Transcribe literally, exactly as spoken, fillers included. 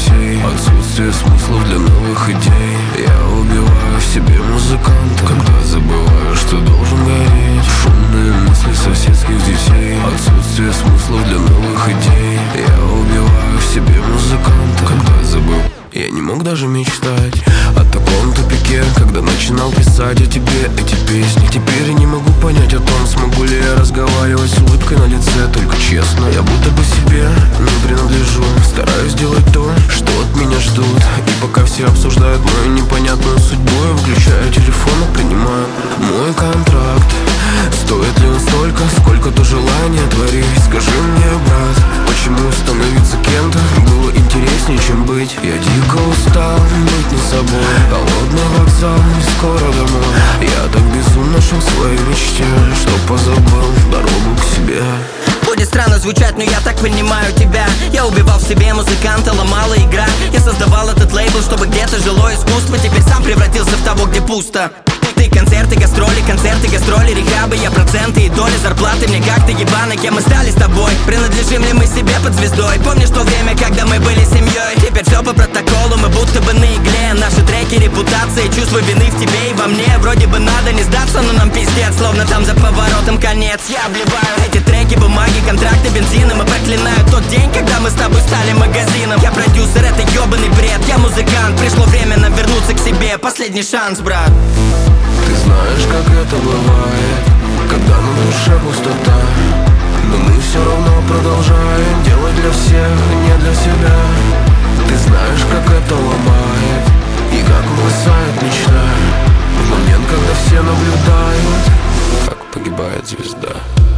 детей, отсутствие смыслов для новых идей. Я убиваю в себе музыканта, когда забываю, что должен гореть. Шумные мысли соседских детей, отсутствие смыслов для новых идей. Я убиваю в себе музыканта, когда забыл. Я не мог даже мечтать о таком тупике, когда начинал писать о тебе эти песни. Теперь я не могу понять о том, смогу ли я разговаривать с улыбкой на лице, только честно. Я будто бы себе не принадлежу, стараюсь делать то, что от меня ждут. И пока все обсуждают мою непонятную судьбу, я выключаю телефон и принимаю мой контракт. Стоит ли он столько, сколько то желание творить? Скажи мне, брат, почему становиться кем-то было интереснее, чем быть? Я дико устал быть не собой. Холодный вокзал, не скоро домой. Я так безумно шел в своей мечте, что позабыл дорогу к себе. Будет странно звучать, но я так понимаю тебя. Я убивал в себе музыканта, ломала игра. Я создавал этот лейбл, чтобы где-то жило искусство. Теперь сам превратился в того, где пусто. Ты концерты, гастроли, концерты, гастроли, рехабы. Я проценты и доли, зарплаты мне как-то ебано. Кем мы стали с тобой? Принадлежим ли мы себе под звездой? Помнишь то время, когда мы были семьей? Теперь все по протоколу, мы будто бы на игле. Наши треки, репутация, чувство вины в тебе и во мне. Вроде бы надо не сдаться, но нам пиздец. Словно там за поворотом конец. Я обливаю эти треки, бумаги, контракты, бензином. И проклинаю тот день, когда мы с тобой стали магазином. Я продюсер, это ебаный бред. Я музыкант, пришло время нам вернуться к себе. Последний шанс, брат. Ты знаешь, как это бывает, когда на душе пустота, но мы все равно продолжаем делать для всех, не для себя. Ты знаешь, как это ломает и как угасает мечта в момент, когда все наблюдают, как погибает звезда.